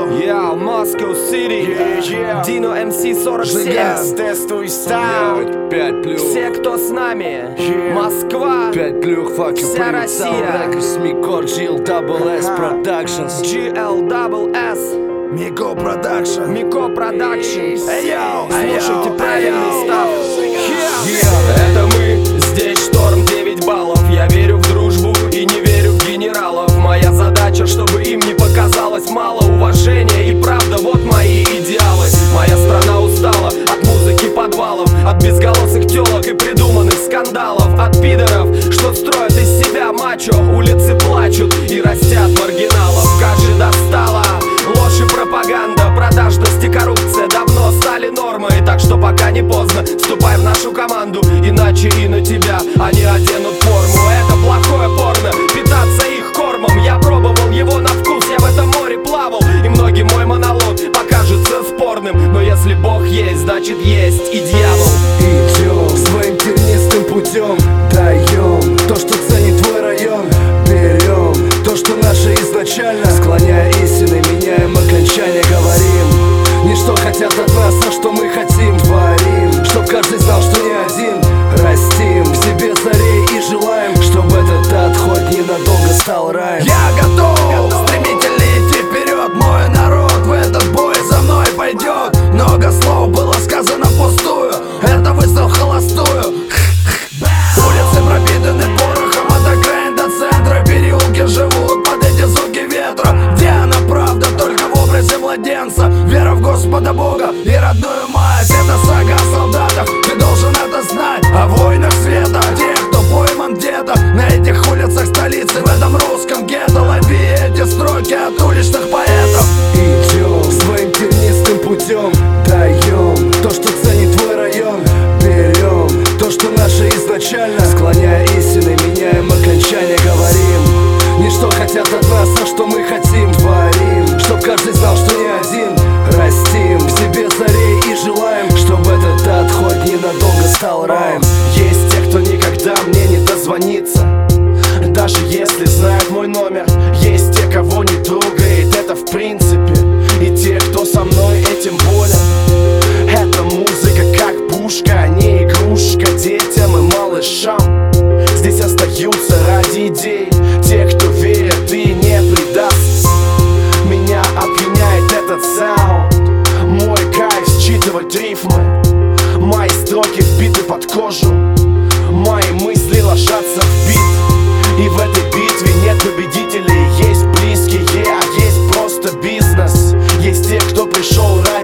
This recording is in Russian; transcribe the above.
Yeah, Moscow City, Dino MC 47. Тестуй стайл. 5+. Все, кто с нами, Москва, 5+, fucking вся Россия. Мико, GLSS Productions. GLSS, Мико Продакшн. Мико Productions. Йоу, Слушайте правильный став. Yeah. Это мы, здесь шторм 9 баллов. Я верю в дружбу и не верю в генералов. Моя задача, чтобы им не показалось мало уважения. И правда, вот мои идеалы. Моя страна устала от музыки подвалов, от безголосых телок и придуманных скандалов, от пидоров, что строят из себя мачо. Улицы плачут и растят маргиналов. Как же достала ложь и пропаганда, продажность и коррупция давно стали нормой. Так что пока не поздно, вступай в нашу команду, иначе и на тебя они оденут форму. Это плохое порно, питаться их кормом. Я пробовал его на вкус, я в этом море плавал. И многим мой монолог покажется спорным, но если Бог есть, значит есть и дьявол. Идем своим тернистым путем, даем то, что ценит твой район. Берем то, что наше изначально, склоняя истины, меняем окончание, говорим не что хотят от нас, а что мы хотим, творим, чтоб каждый знал, что не один. Растим в себе зарей и желаем, чтобы этот ад хоть ненадолго стал раем. Я готов стремительно идти вперед. Мой народ в этот бой за мной пойдет. Много слов было сказано впустую, это выстрел в холостую. Улицы пропитаны порохом от окраин до центра. Переулки живут под эти звуки ветра. Где она правда? Только в образе младенца. Вера в Господа Бога и родную мать. Это сага о солдатах, ты должен это знать. О войнах света, тех, кто пойман где-то на этих улицах столицы, в этом русском гетто. Лови эти строки от уличных поэтов. Идем своим тернистым путем, даем то, что ценит твой район. Берем то, что наше изначально, склоняя истины, меняем окончание, говорим не что хотят от нас, а что мы хотим, творим, чтоб каждый знал, что не один. Растим в себе зарей и желаем, чтобы этот ад хоть ненадолго стал раем. Есть те, кто никогда мне не дозвонится, даже если знают мой номер. Есть те, кого не трогает это в принципе, и те, кто со мной этим болен. Эта музыка как пушка, а не игрушка детям и малышам. Здесь остаются ради идей те, кто верят и не предаст. Меня опьяняет этот саунд, мой кайф считывать рифмы. Мои строки вбиты под кожу, мои мысли ложатся в бит. И в этой битве нет победителей, есть близкие, а есть просто бизнес. Есть те, кто пришел ради